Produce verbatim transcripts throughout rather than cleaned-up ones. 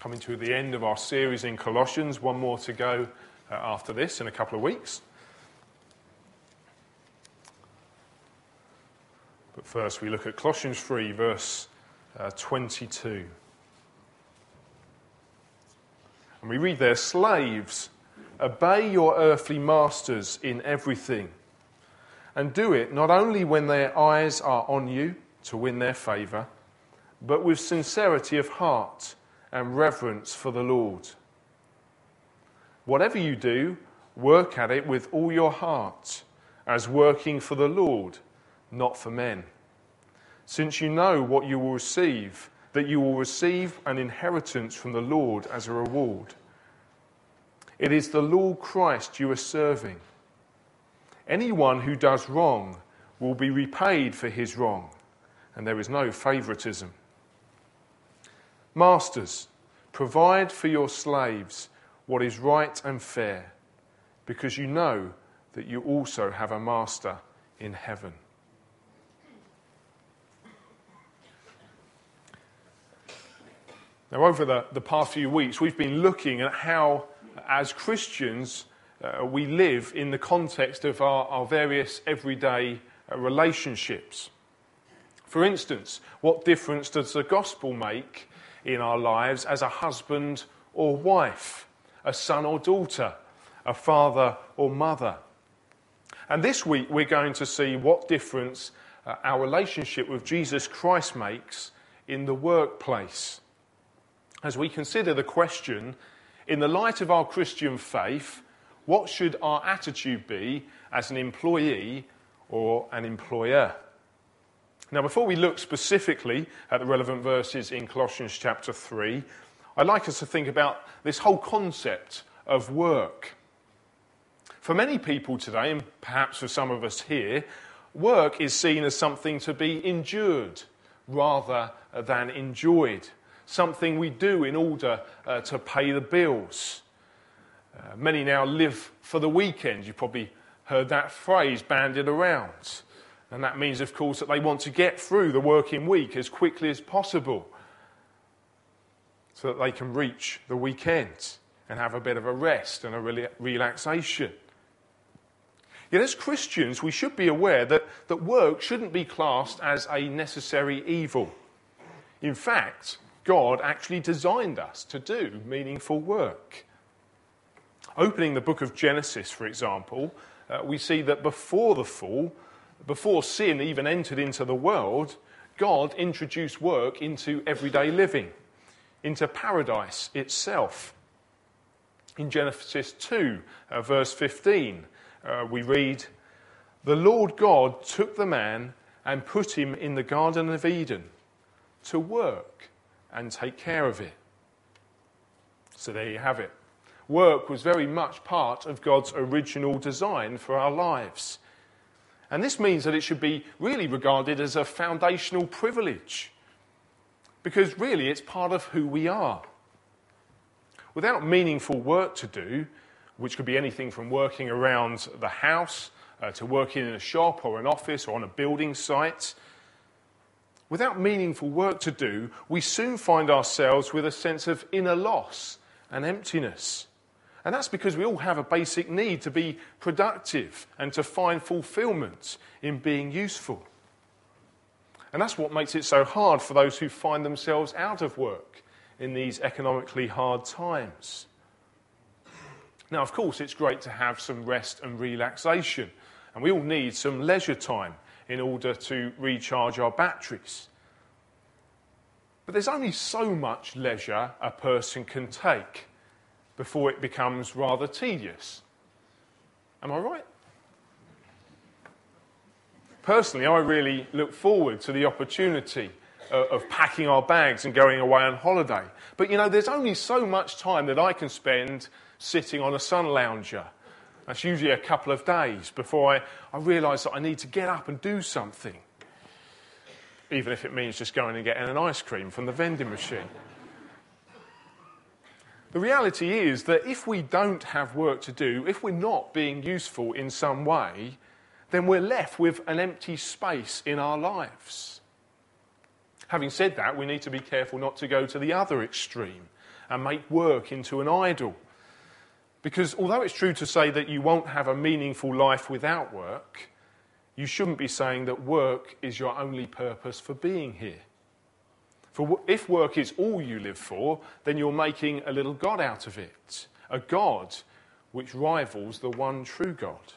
Coming to the end of our series in Colossians, one more to go uh, after this in a couple of weeks. But first we look at Colossians three, verse uh, twenty-two. And we read there, "Slaves, obey your earthly masters in everything, and do it not only when their eyes are on you to win their favour, but with sincerity of heart and reverence for the Lord. Whatever you do, work at it with all your heart, as working for the Lord, not for men, since you know what you will receive, that you will receive an inheritance from the Lord as a reward. It is the Lord Christ you are serving. Anyone who does wrong will be repaid for his wrong, and there is no favouritism. Masters, provide for your slaves what is right and fair, because you know that you also have a master in heaven." Now, over the, the past few weeks, we've been looking at how, as Christians, uh, we live in the context of our, our various everyday uh, relationships. For instance, what difference does the gospel make in our lives as a husband or wife, a son or daughter, a father or mother? And this week we're going to see what difference uh, our relationship with Jesus Christ makes in the workplace. As we consider the question, in the light of our Christian faith, what should our attitude be as an employee or an employer? Now, before we look specifically at the relevant verses in Colossians chapter three, I'd like us to think about this whole concept of work. For many people today, and perhaps for some of us here, work is seen as something to be endured rather than enjoyed, something we do in order uh, to pay the bills. Uh, many now live for the weekend. You've probably heard that phrase bandied around. And that means, of course, that they want to get through the working week as quickly as possible so that they can reach the weekend and have a bit of a rest and a re- relaxation. Yet as Christians, we should be aware that, that work shouldn't be classed as a necessary evil. In fact, God actually designed us to do meaningful work. Opening the book of Genesis, for example, uh, we see that before the fall, before sin even entered into the world, God introduced work into everyday living, into paradise itself. In Genesis two, uh, verse fifteen, uh, we read, "The Lord God took the man and put him in the Garden of Eden to work and take care of it." So there you have it. Work was very much part of God's original design for our lives. And this means that it should be really regarded as a foundational privilege, because really it's part of who we are. Without meaningful work to do, which could be anything from working around the house uh, to working in a shop or an office or on a building site, without meaningful work to do, we soon find ourselves with a sense of inner loss and emptiness. And that's because we all have a basic need to be productive and to find fulfillment in being useful. And that's what makes it so hard for those who find themselves out of work in these economically hard times. Now, of course, it's great to have some rest and relaxation, and we all need some leisure time in order to recharge our batteries. But there's only so much leisure a person can take before it becomes rather tedious. Am I right? Personally, I really look forward to the opportunity uh, of packing our bags and going away on holiday. But, you know, there's only so much time that I can spend sitting on a sun lounger. That's usually a couple of days before I, I realise that I need to get up and do something, even if it means just going and getting an ice cream from the vending machine. The reality is that if we don't have work to do, if we're not being useful in some way, then we're left with an empty space in our lives. Having said that, we need to be careful not to go to the other extreme and make work into an idol. Because although it's true to say that you won't have a meaningful life without work, you shouldn't be saying that work is your only purpose for being here. For if work is all you live for, then you're making a little god out of it, a god which rivals the one true God.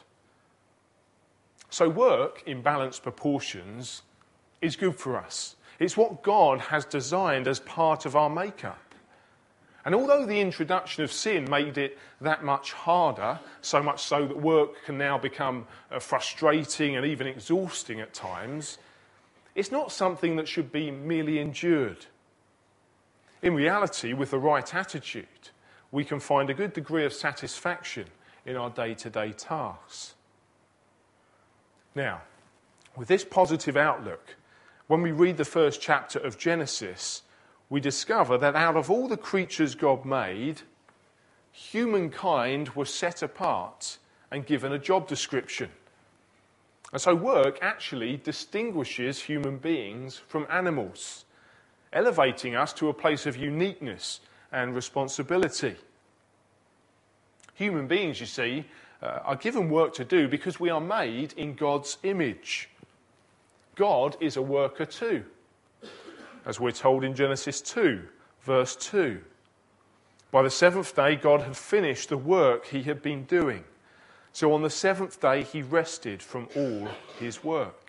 So work in balanced proportions is good for us. It's what God has designed as part of our makeup. And although the introduction of sin made it that much harder, so much so that work can now become uh, frustrating and even exhausting at times, it's not something that should be merely endured. In reality, with the right attitude, we can find a good degree of satisfaction in our day-to-day tasks. Now, with this positive outlook, when we read the first chapter of Genesis, we discover that out of all the creatures God made, humankind was set apart and given a job description. And so work actually distinguishes human beings from animals, elevating us to a place of uniqueness and responsibility. Human beings, you see, uh, are given work to do because we are made in God's image. God is a worker too, as we're told in Genesis two, verse two. By the seventh day, God had finished the work he had been doing. So on the seventh day, he rested from all his work.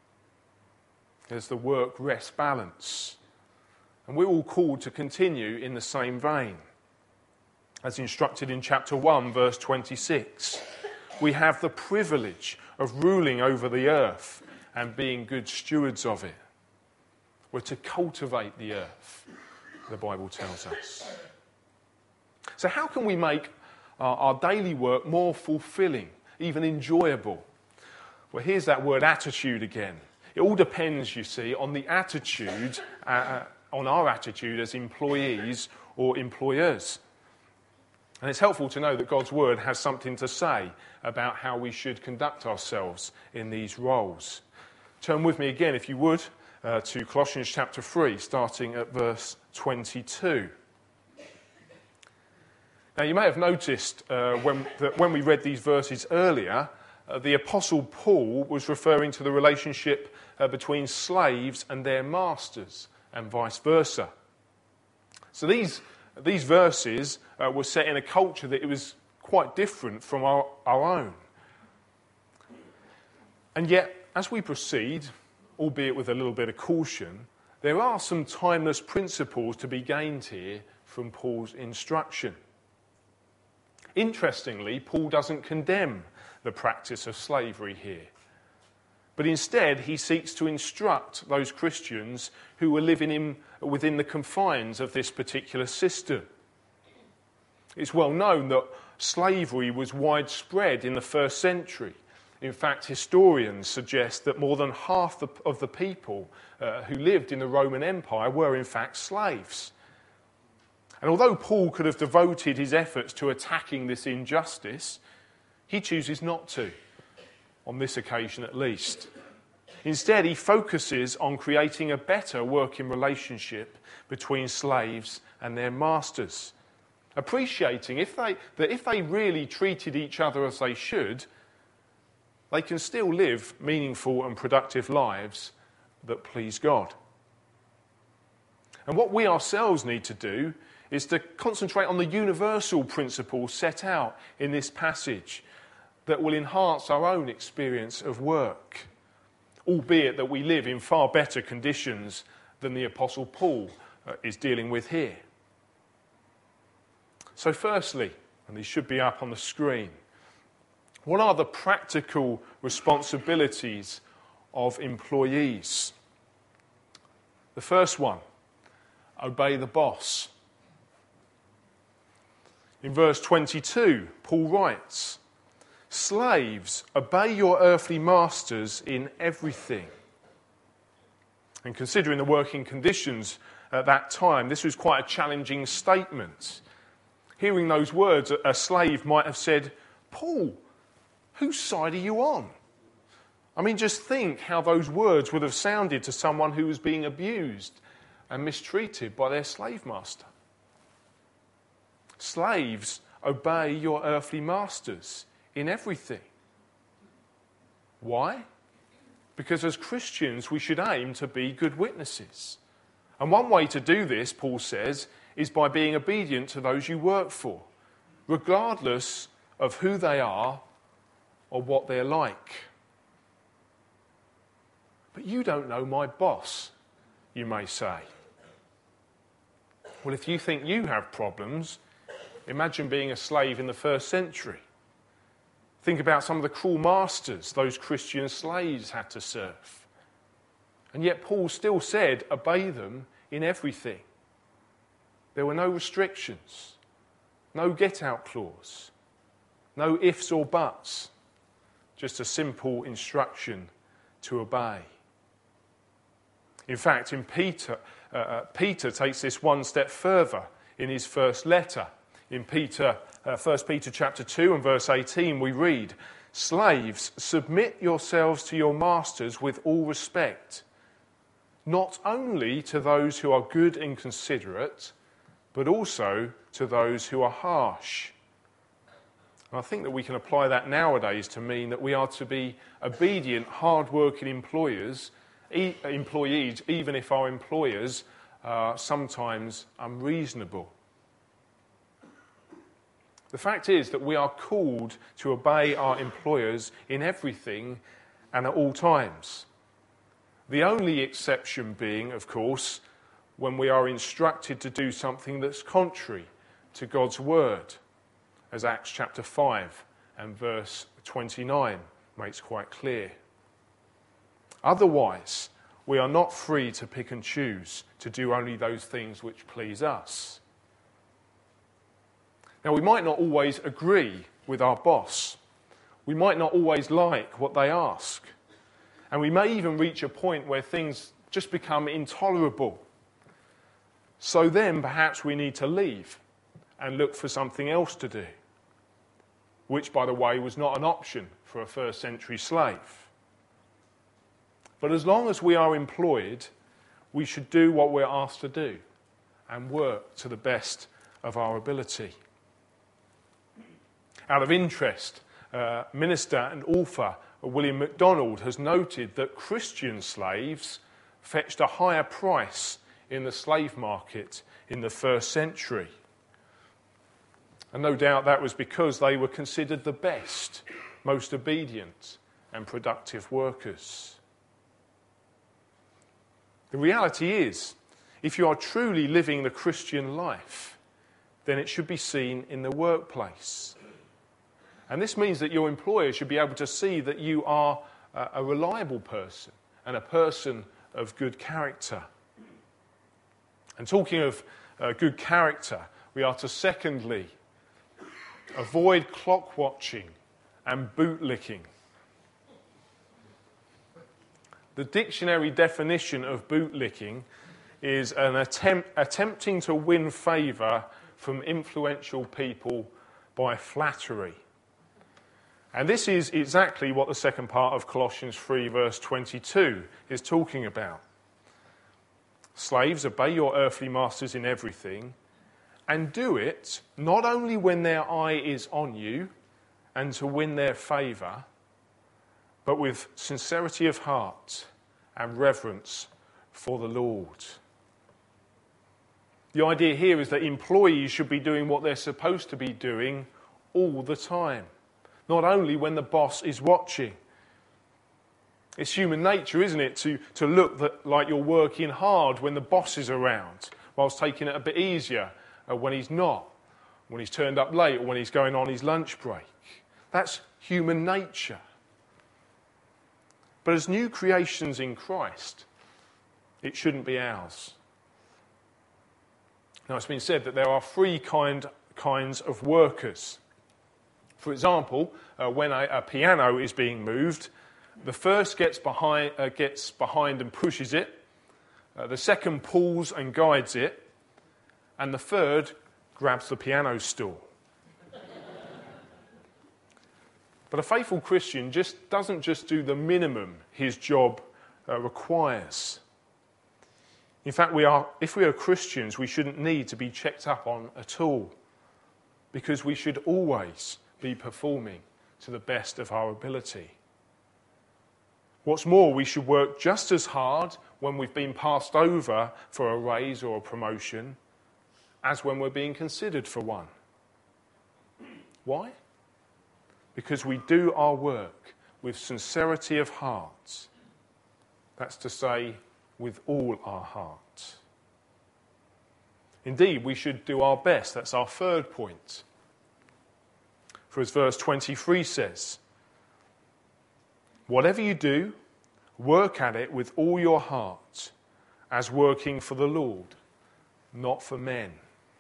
There's the work-rest balance. And we're all called to continue in the same vein. As instructed in chapter one, verse twenty-six, we have the privilege of ruling over the earth and being good stewards of it. We're to cultivate the earth, the Bible tells us. So how can we make our, our daily work more fulfilling, even enjoyable? Well, here's that word attitude again. It all depends, you see, on the attitude, uh, on our attitude as employees or employers. And it's helpful to know that God's word has something to say about how we should conduct ourselves in these roles. Turn with me again, if you would, uh, to Colossians chapter three, starting at verse twenty-two. Now, you may have noticed uh, when, that when we read these verses earlier, uh, the Apostle Paul was referring to the relationship uh, between slaves and their masters, and vice versa. So these, these verses uh, were set in a culture that it was quite different from our, our own. And yet, as we proceed, albeit with a little bit of caution, there are some timeless principles to be gained here from Paul's instruction. Interestingly, Paul doesn't condemn the practice of slavery here, but instead he seeks to instruct those Christians who were living in, within the confines of this particular system. It's well known that slavery was widespread in the first century. In fact, historians suggest that more than half the, of the people uh, who lived in the Roman Empire were in fact slaves. And although Paul could have devoted his efforts to attacking this injustice, he chooses not to, on this occasion at least. Instead, he focuses on creating a better working relationship between slaves and their masters, appreciating if they, that if they really treated each other as they should, they can still live meaningful and productive lives that please God. And what we ourselves need to do is to concentrate on the universal principles set out in this passage that will enhance our own experience of work, albeit that we live in far better conditions than the Apostle Paul uh, is dealing with here. So firstly, and these should be up on the screen, what are the practical responsibilities of employees? The first one, obey the boss. In verse twenty-two, Paul writes, "Slaves, obey your earthly masters in everything." And considering the working conditions at that time, this was quite a challenging statement. Hearing those words, a slave might have said, "Paul, whose side are you on? I mean, just think how those words would have sounded to someone who was being abused and mistreated by their slave master. Slaves, obey your earthly masters in everything. Why? Because as Christians, we should aim to be good witnesses. And one way to do this, Paul says, is by being obedient to those you work for, regardless of who they are or what they're like. But you don't know my boss, you may say. Well, if you think you have problems, imagine being a slave in the first century. Think about some of the cruel masters those Christian slaves had to serve. And yet Paul still said, obey them in everything. There were no restrictions, no get-out clause, no ifs or buts, just a simple instruction to obey. In fact, in Peter, uh, Peter takes this one step further in his first letter. In Peter, uh, First Peter chapter two and verse eighteen, we read, "Slaves, submit yourselves to your masters with all respect, not only to those who are good and considerate, but also to those who are harsh." And I think that we can apply that nowadays to mean that we are to be obedient, hard-working employers, e- employees, even if our employers are sometimes unreasonable. The fact is that we are called to obey our employers in everything and at all times. The only exception being, of course, when we are instructed to do something that's contrary to God's word, as Acts chapter five and verse twenty-nine makes quite clear. Otherwise, we are not free to pick and choose to do only those things which please us. Now, we might not always agree with our boss. We might not always like what they ask. And we may even reach a point where things just become intolerable. So then perhaps we need to leave and look for something else to do, which, by the way, was not an option for a first century slave. But as long as we are employed, we should do what we're asked to do and work to the best of our ability. Out of interest, uh, minister and author William MacDonald has noted that Christian slaves fetched a higher price in the slave market in the first century. And no doubt that was because they were considered the best, most obedient and productive workers. The reality is, if you are truly living the Christian life, then it should be seen in the workplace. And this means that your employer should be able to see that you are a reliable person and a person of good character. And talking of uh, good character, we are to secondly avoid clock watching and bootlicking. The dictionary definition of bootlicking is an attempt attempting to win favour from influential people by flattery. And this is exactly what the second part of Colossians three verse twenty-two is talking about. Slaves, obey your earthly masters in everything, and do it not only when their eye is on you and to win their favour, but with sincerity of heart and reverence for the Lord. The idea here is that employees should be doing what they're supposed to be doing all the time, not only when the boss is watching. It's human nature, isn't it, to, to look that, like you're working hard when the boss is around, whilst taking it a bit easier uh, when he's not, when he's turned up late or when he's going on his lunch break. That's human nature. But as new creations in Christ, it shouldn't be ours. Now, it's been said that there are three kind, kinds of workers. For example, uh, when a, a piano is being moved, the first gets behind, uh, gets behind and pushes it, uh, the second pulls and guides it, and the third grabs the piano stool. But a faithful Christian just doesn't just do the minimum his job uh, requires. In fact, we are, if we are Christians, we shouldn't need to be checked up on at all, because we should always be performing to the best of our ability. What's more, we should work just as hard when we've been passed over for a raise or a promotion as when we're being considered for one. Why? Because we do our work with sincerity of heart. That's to say, with all our heart. Indeed, we should do our best. That's our third point. For as verse twenty-three says, whatever you do, work at it with all your heart, as working for the Lord, not for men.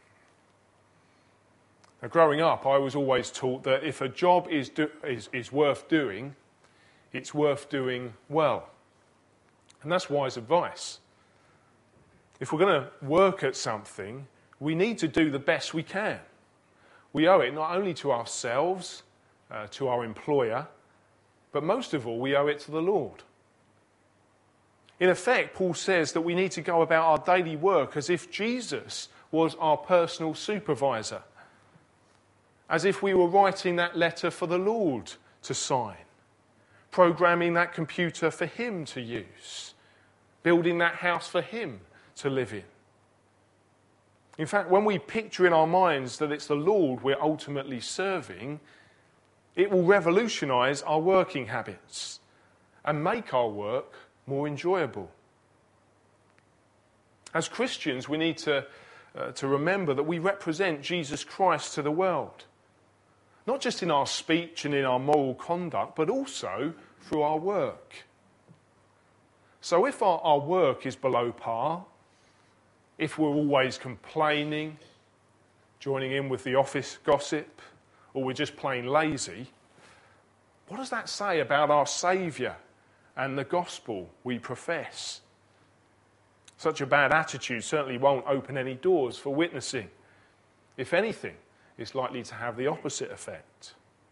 Now, growing up, I was always taught that if a job is, do, is, is worth doing, it's worth doing well. And that's wise advice. If we're going to work at something, we need to do the best we can. We owe it not only to ourselves, uh, to our employer, but most of all, we owe it to the Lord. In effect, Paul says that we need to go about our daily work as if Jesus was our personal supervisor, as if we were writing that letter for the Lord to sign, programming that computer for him to use, building that house for him to live in. In fact, when we picture in our minds that it's the Lord we're ultimately serving, it will revolutionise our working habits and make our work more enjoyable. As Christians, we need to, uh, to remember that we represent Jesus Christ to the world, not just in our speech and in our moral conduct, but also through our work. So if our, our work is below par, if we're always complaining, joining in with the office gossip, or we're just plain lazy, what does that say about our Saviour and the gospel we profess? Such a bad attitude certainly won't open any doors for witnessing. If anything, it's likely to have the opposite effect.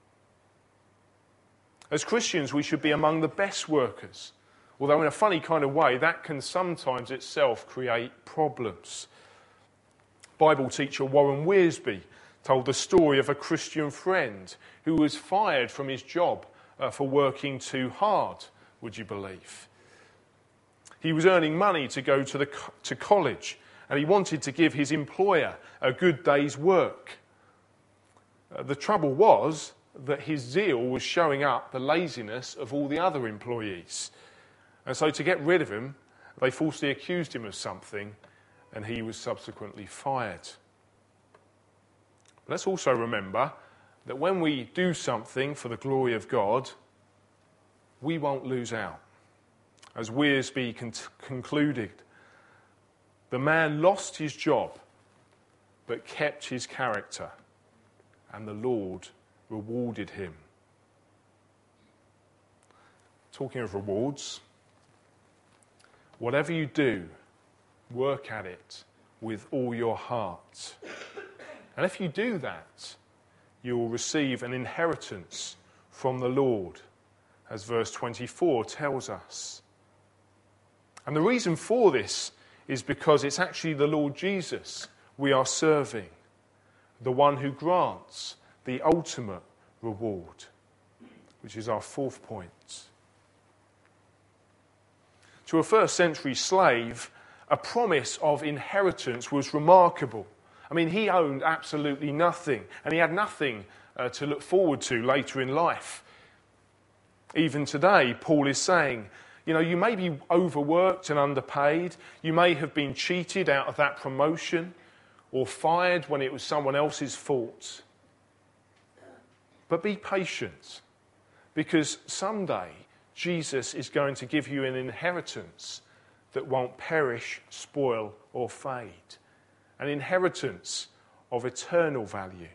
As Christians, we should be among the best workers, although in a funny kind of way, that can sometimes itself create problems. Bible teacher Warren Wiersbe told the story of a Christian friend who was fired from his job uh, for working too hard, would you believe? He was earning money to go to, the, to college, and he wanted to give his employer a good day's work. Uh, the trouble was that his zeal was showing up the laziness of all the other employees. And so to get rid of him, they falsely accused him of something, and he was subsequently fired. But let's also remember that when we do something for the glory of God, we won't lose out. As Wiersbe con- concluded, the man lost his job, but kept his character, and the Lord rewarded him. Talking of rewards, whatever you do, work at it with all your heart. And if you do that, you will receive an inheritance from the Lord, as verse twenty-four tells us. And the reason for this is because it's actually the Lord Jesus we are serving, the one who grants the ultimate reward, which is our fourth point. To a first century slave, a promise of inheritance was remarkable. I mean, he owned absolutely nothing, and he had nothing uh, to look forward to later in life. Even today, Paul is saying, you know, you may be overworked and underpaid, you may have been cheated out of that promotion, or fired when it was someone else's fault. But be patient, because someday Jesus is going to give you an inheritance that won't perish, spoil, or fade. An inheritance of eternal value.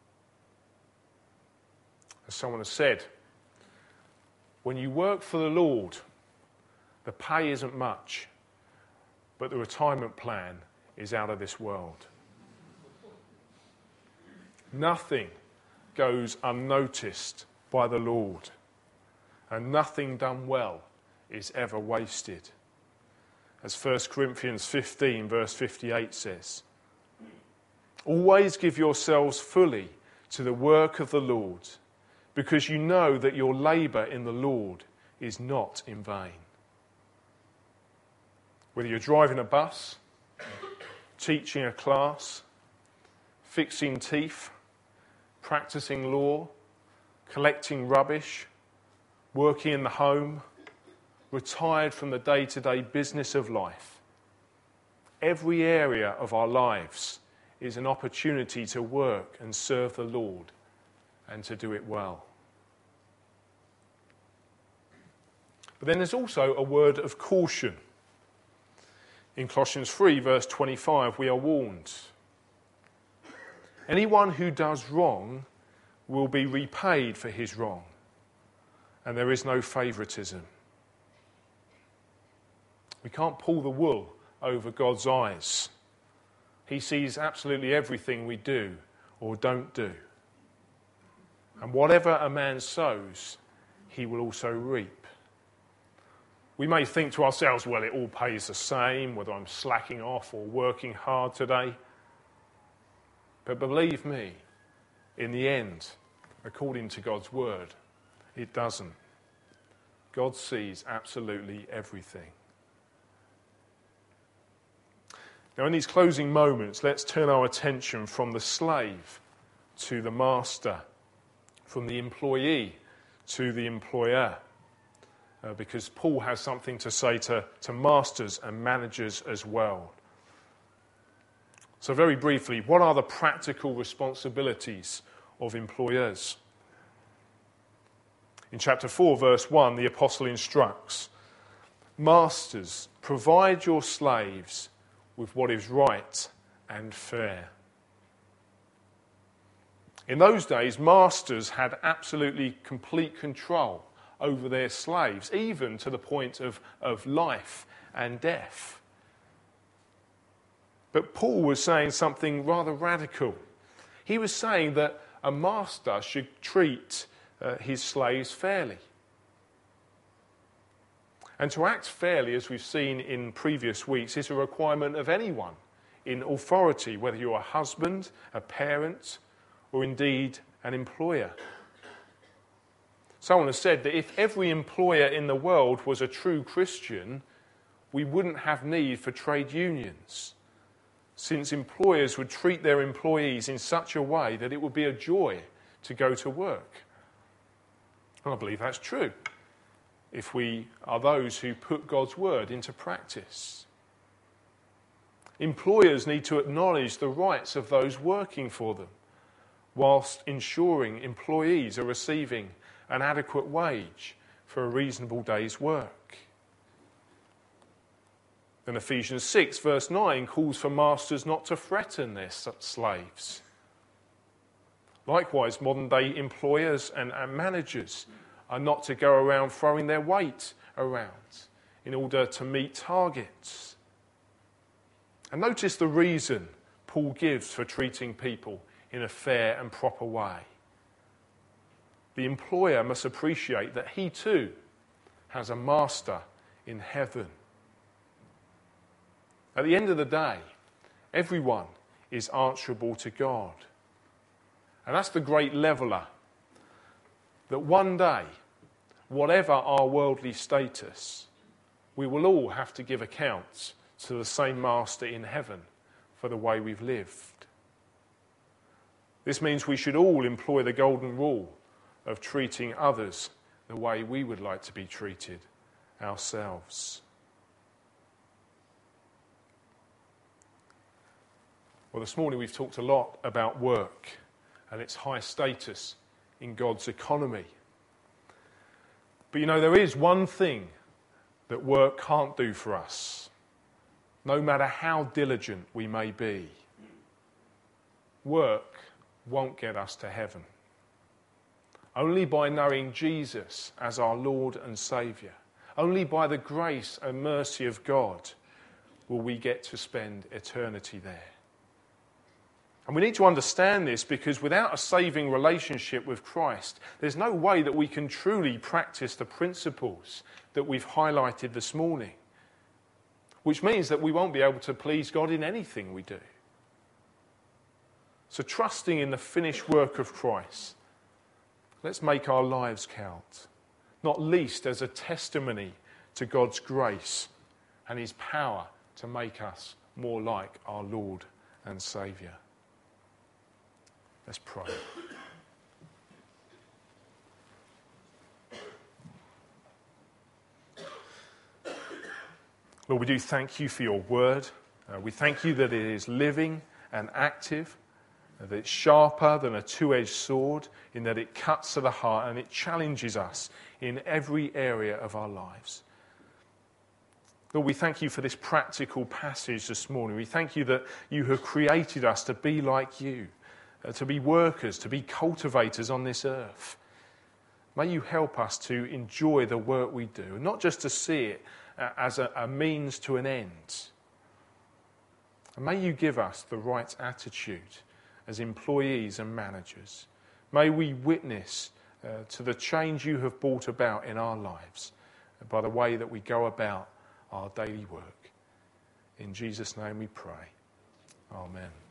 As someone has said, when you work for the Lord, the pay isn't much, but the retirement plan is out of this world. Nothing goes unnoticed by by the Lord, and nothing done well is ever wasted. As First Corinthians fifteen verse fifty-eight says, always give yourselves fully to the work of the Lord, because you know that your labour in the Lord is not in vain. Whether you're driving a bus, teaching a class, fixing teeth, practicing law, collecting rubbish, working in the home, retired from the day-to-day business of life, every area of our lives is an opportunity to work and serve the Lord and to do it well. But then there's also a word of caution. In Colossians three verse twenty-five we are warned. Anyone who does wrong will be repaid for his wrong, and there is no favouritism. We can't pull the wool over God's eyes. He sees absolutely everything we do or don't do. And whatever a man sows, he will also reap. We may think to ourselves, well, it all pays the same, whether I'm slacking off or working hard today. But believe me, in the end, according to God's word, it doesn't. God sees absolutely everything. Now, in these closing moments, let's turn our attention from the slave to the master, from the employee to the employer, uh, because Paul has something to say to, to masters and managers as well. So very briefly, what are the practical responsibilities of employers? In chapter four, verse one, the apostle instructs, "Masters, provide your slaves with what is right and fair." In those days, masters had absolutely complete control over their slaves, even to the point of, of life and death. But Paul was saying something rather radical. He was saying that a master should treat uh, his slaves fairly. And to act fairly, as we've seen in previous weeks, is a requirement of anyone in authority, whether you're a husband, a parent, or indeed an employer. Someone has said that if every employer in the world was a true Christian, we wouldn't have need for trade unions, since employers would treat their employees in such a way that it would be a joy to go to work. And I believe that's true, if we are those who put God's word into practice. Employers need to acknowledge the rights of those working for them, whilst ensuring employees are receiving an adequate wage for a reasonable day's work. And Ephesians six verse nine calls for masters not to threaten their slaves. Likewise, modern-day employers and, and managers are not to go around throwing their weight around in order to meet targets. And notice the reason Paul gives for treating people in a fair and proper way. The employer must appreciate that he too has a master in heaven. At the end of the day, everyone is answerable to God. And that's the great leveller, that one day, whatever our worldly status, we will all have to give accounts to the same master in heaven for the way we've lived. This means we should all employ the golden rule of treating others the way we would like to be treated ourselves. Well, this morning we've talked a lot about work and its high status in God's economy. But you know, there is one thing that work can't do for us, no matter how diligent we may be. Work won't get us to heaven. Only by knowing Jesus as our Lord and Saviour, only by the grace and mercy of God will we get to spend eternity there. And we need to understand this because without a saving relationship with Christ, there's no way that we can truly practice the principles that we've highlighted this morning, which means that we won't be able to please God in anything we do. So trusting in the finished work of Christ, let's make our lives count, not least as a testimony to God's grace and his power to make us more like our Lord and Saviour. Let's pray. Lord, we do thank you for your word. Uh, we thank you that it is living and active, uh, that it's sharper than a two-edged sword, in that it cuts to the heart and it challenges us in every area of our lives. Lord, we thank you for this practical passage this morning. We thank you that you have created us to be like you, uh, to be workers, to be cultivators on this earth. May you help us to enjoy the work we do, not just to see it uh, as a, a means to an end. And may you give us the right attitude as employees and managers. May we witness uh, to the change you have brought about in our lives by the way that we go about our daily work. In Jesus' name we pray. Amen.